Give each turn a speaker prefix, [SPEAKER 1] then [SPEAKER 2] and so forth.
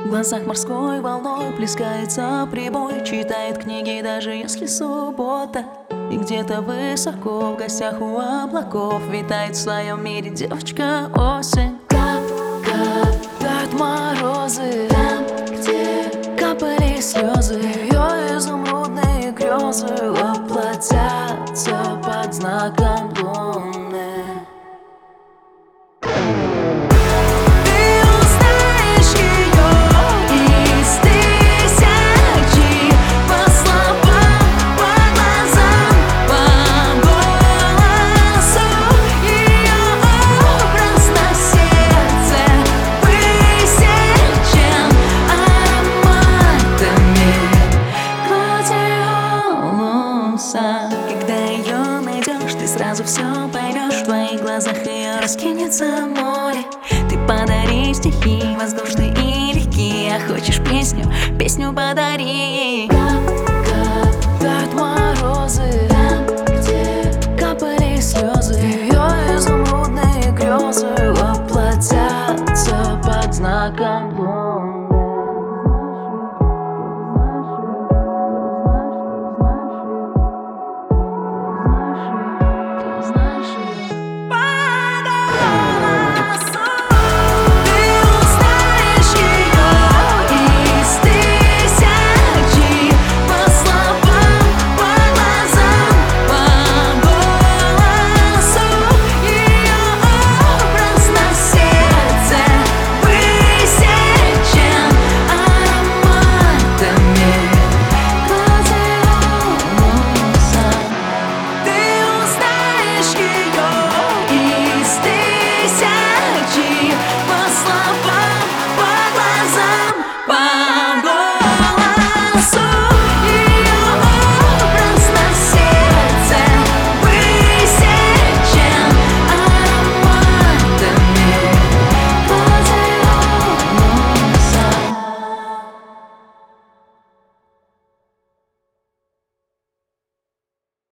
[SPEAKER 1] В глазах морской волной плескается прибой, читает книги, даже если суббота. И где-то высоко в гостях у облаков витает в своем мире девочка осень. Капают морозы там, где капали слезы. Ее изумрудные грезы воплотятся под знаком луны. Когда ее найдешь, ты сразу все поймешь. В твоих глазах ее раскинется море. Ты подари стихи воздушные и легкие. А хочешь песню, песню подари. Капают морозы там, где капали слезы. Ее изумрудные грезы воплотятся под знаком луны.